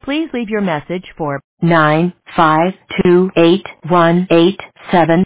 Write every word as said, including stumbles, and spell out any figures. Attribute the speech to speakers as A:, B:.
A: Please leave your message for nine five two eight one eight seven.